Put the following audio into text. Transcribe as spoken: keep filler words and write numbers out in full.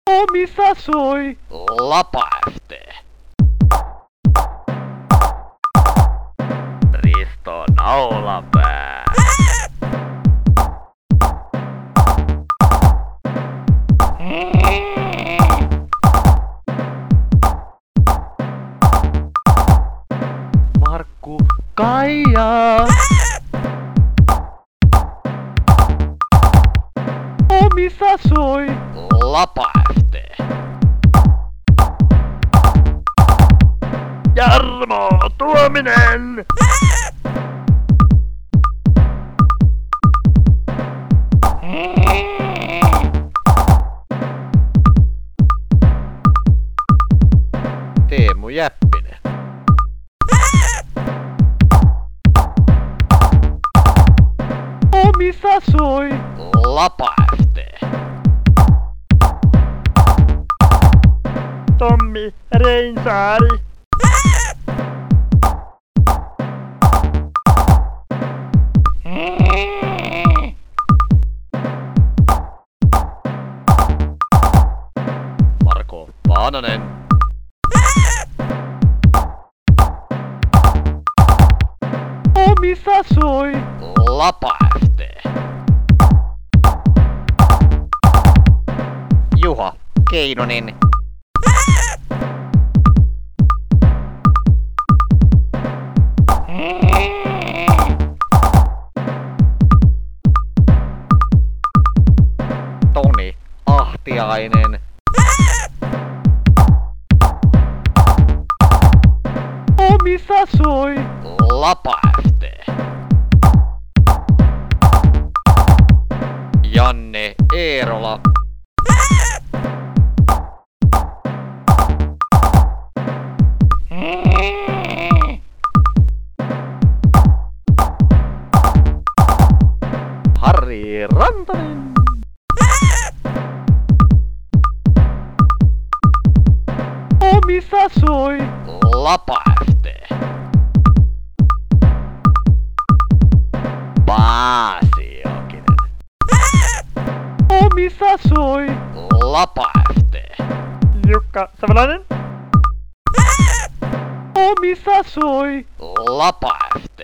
Omissa soi Lapaefte. Risto Naulapää. Markku Kaija. Omissa soi Lapaefte. Jarmo Tuominen. Teemu Jäppinen. Omissa soi Lapaefte. Tommi Reinsaari. Marko Paananen. Omissa soi Lapaefte. Juha Keinonen. Toni Ahtiainen. Omissa soi Lapaefte. Janne Eerola. Harri Rantanen. Omissa soi Lapaefte. Paasi Jokinen. Omissa soi Lapaefte. Jukka Savolainen. Omissa soi Lapaefte.